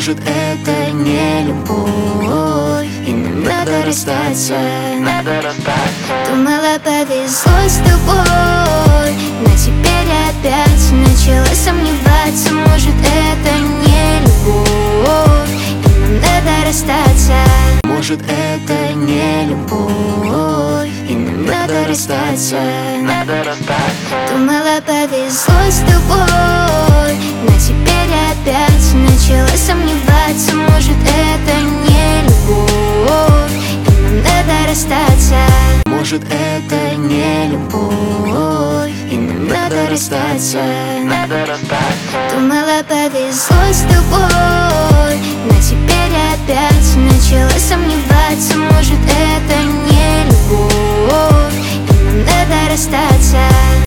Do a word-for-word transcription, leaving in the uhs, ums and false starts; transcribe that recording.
Может, это не любовь, и нам надо расстаться, надо расстаться. Думала, повезло с тобой, но теперь опять начала сомневаться. Может, это не любовь, и нам надо расстаться. Может, это не любовь, и нам надо расстаться, надо расстаться. Думала, повезло с тобой, но теперь опять начала сомневаться. Может, это не любовь, и нам надо расстаться. Может, это не любовь, и нам надо расстаться, надо расстаться. Думала, повезло с тобой, но теперь опять начала сомневаться. Может, это не любовь, и нам надо расстаться.